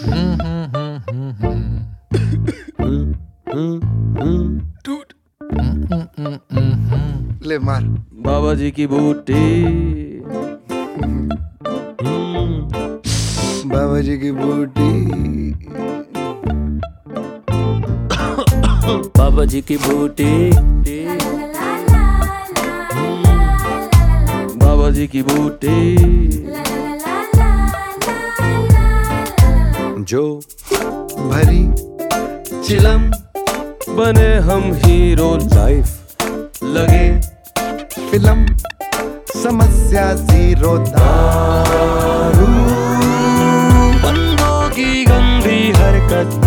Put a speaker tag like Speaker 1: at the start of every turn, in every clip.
Speaker 1: टूट ले मार।
Speaker 2: बाबा जी की बूटी,
Speaker 1: बाबा जी की बूटी,
Speaker 2: बाबा जी की बूटी, बाबा जी की बूटी।
Speaker 1: जो भरी चिलम
Speaker 2: बने हम हीरो,
Speaker 1: लाइफ
Speaker 2: लगे
Speaker 1: फिल्म, समस्या जीरो, दारू
Speaker 2: बंदों की गंदी हरकत,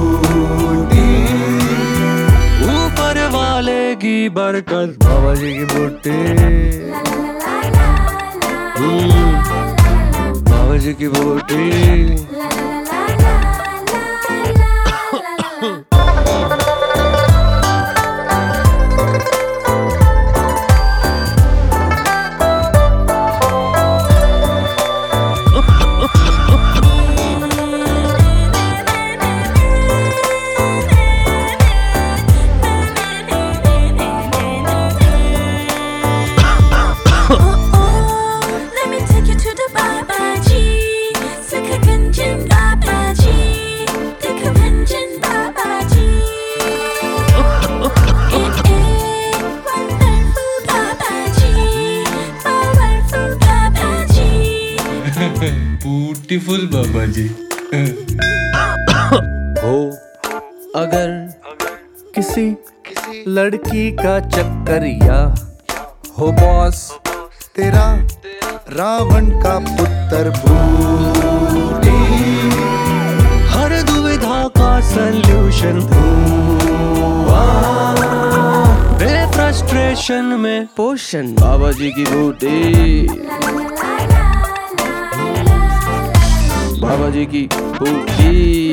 Speaker 2: ऊपर वाले की बरकत।
Speaker 1: बाबा जी की बूटी, बाबा जी की बूटी।
Speaker 3: ब्यूटीफुल बाबा जी।
Speaker 1: हो
Speaker 2: अगर
Speaker 1: किसी लड़की का चक्कर या हो बॉस तेरा रावण का पुत्र बूटी,
Speaker 2: हर दुविधा का सल्यूशन, फ्रस्ट्रेशन में पोषण। बाबा जी की बूटी, बाबा जी की बूटी।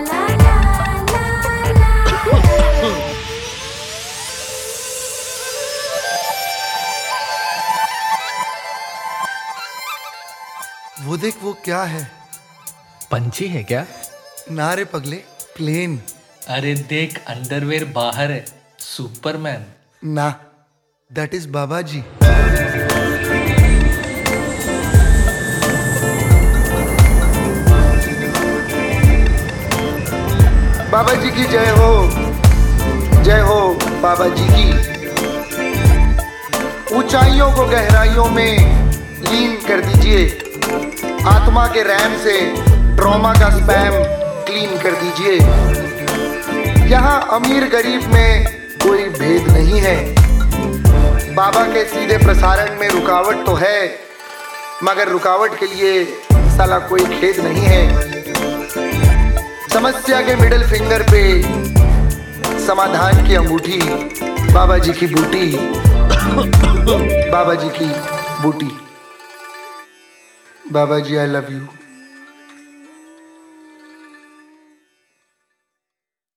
Speaker 1: वो देख, वो क्या है?
Speaker 3: पंछी है क्या?
Speaker 1: ना रे पगले, प्लेन।
Speaker 3: अरे देख, अंडरवेयर बाहर है, सुपरमैन।
Speaker 1: ना, दैट इज बाबा जी। बाबा जी की जय हो, जय हो बाबा जी की। ऊंचाइयों को गहराइयों में लीन कर दीजिए, आत्मा के रैम से ट्रॉमा का स्पैम क्लीन कर दीजिए। यहाँ अमीर गरीब में कोई भेद नहीं है। बाबा के सीधे प्रसारण में रुकावट तो है, मगर रुकावट के लिए साला कोई खेद नहीं है। समस्या के मिडिल फिंगर पे समाधान की अंगूठी, बाबा जी की बूटी, बाबा जी की बूटी। Baba ji I love you.